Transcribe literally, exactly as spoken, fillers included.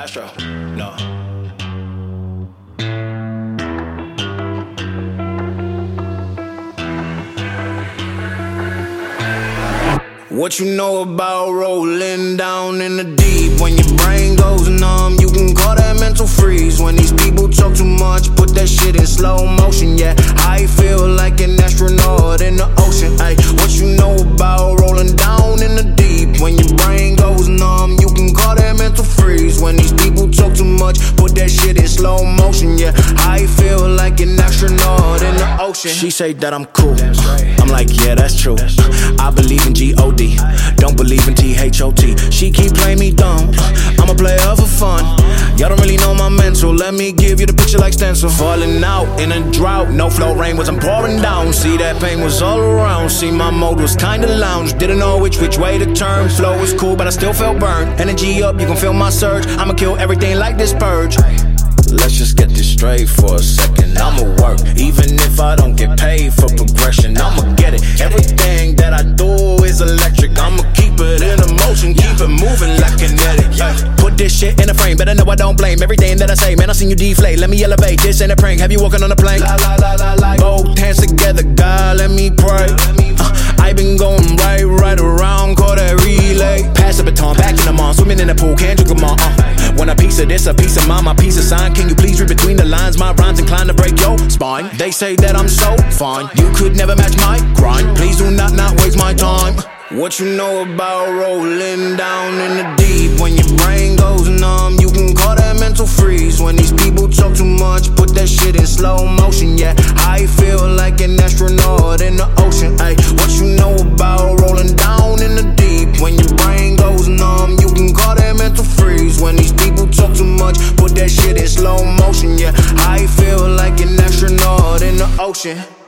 Astro, no. What you know about rolling down in the deep? When your brain goes numb, you can call that mental freeze. When these people talk too much, put that shit in slow motion. Yeah, I feel like an astronaut in the ocean. Ay, what you know about rolling down in the deep? When your brain goes numb, you can call that mental freeze. When these people talk too much, put that shit in slow motion. Yeah, I feel like an astronaut in the ocean. She say that I'm cool, I'm like, yeah, that's true. I believe in G O D, don't believe in T H O T. She keep playing me dumb, I'm a player for fun. Y'all don't really know my mental, let me give you the picture like stencil. Falling out in a drought, no flow rain wasn't pouring down. See that pain was all around, see my mode was kinda lounge. Didn't know which which way to turn, flow was cool but I still felt burned. Energy up, you can feel my surge, I'ma kill everything like this purge. Let's just get this straight for a second. I'ma work, even if I don't get paid for progression. I'ma get it, everything that I do is electric. I'ma keep it in motion, keep it moving like kinetic. Put this shit in a frame, better know I don't blame everything that I say. Man, I seen you deflate, let me elevate. This ain't a prank, have you walking on a plane? Both hands together, God, let me pray. uh, I been going right, right around, call that relay. Pass the baton, back in the mall, swimming in the pool, can't drink them all. uh. Want a piece of this, a piece of mine, my piece of sign. Can you please read between the lines? My rhymes inclined to break your spine. They say that I'm so fine, you could never match my grind. Please do not not waste my time. What you know about rolling down in the deep? When your brain goes numb, you can call that mental freeze. When these people talk too much, put that shit in slow motion. Yeah, I feel like an astronaut in the ocean. Ay, what you know about rolling down in the deep? When your brain goes numb, you can call that mental freeze. When these people talk too much, put that shit in slow motion. Yeah, I feel like an astronaut in the ocean.